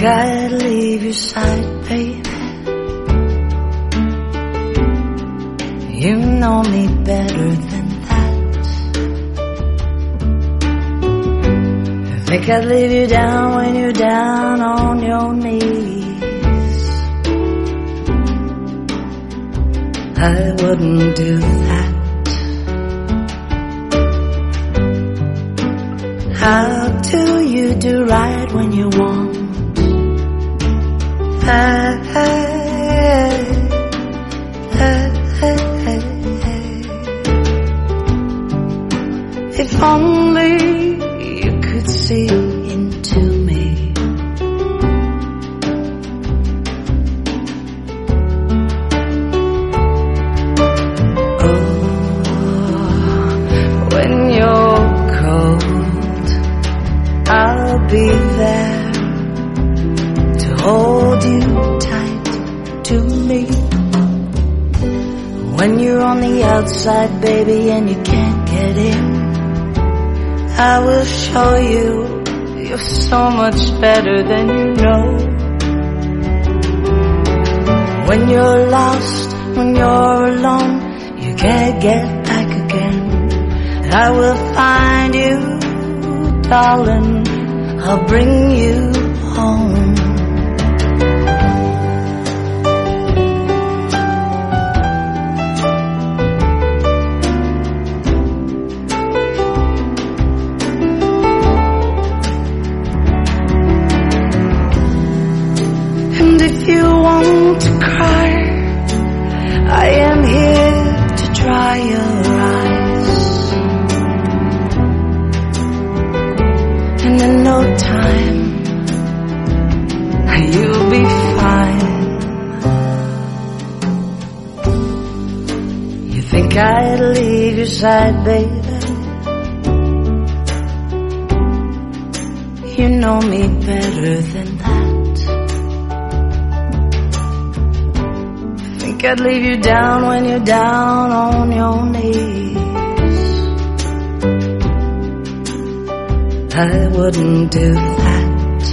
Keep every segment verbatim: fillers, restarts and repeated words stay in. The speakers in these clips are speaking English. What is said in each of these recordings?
I'd leave your side, baby. You know me better than that. I think I'd leave you down when you're down on your knees. I wouldn't do that. How do you do right when you want? Hey, hey, hey, hey, hey. If only you could see into me. Oh, when you're cold, I'll be there to hold you tight to me. When you're on the outside, baby, and you can't get in, I will show you you're so much better than you know. When you're lost, when you're alone, you can't get back again, I will find you, darling, I'll bring you home. And if you want to cry, I am here to dry your eyes. And in no time, you'll be fine. You think I'd leave your side, baby? You know me better than that. Think I'd leave you down when you're down on your knees. I wouldn't do that.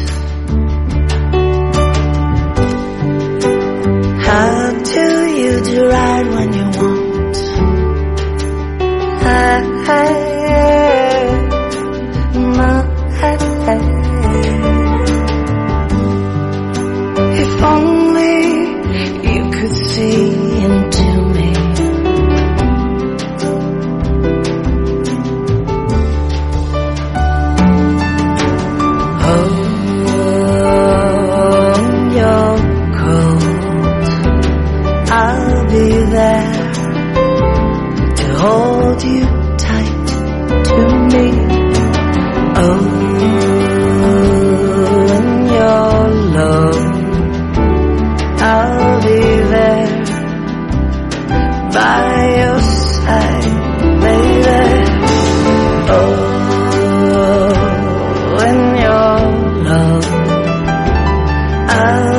How do you do right when you want? I, I, my, I, if only you could see into me. Oh, when you're cold, I'll be there to hold you tight to me. Oh, when you're low, I'll be there by your side, baby. Oh, when you're low, I'll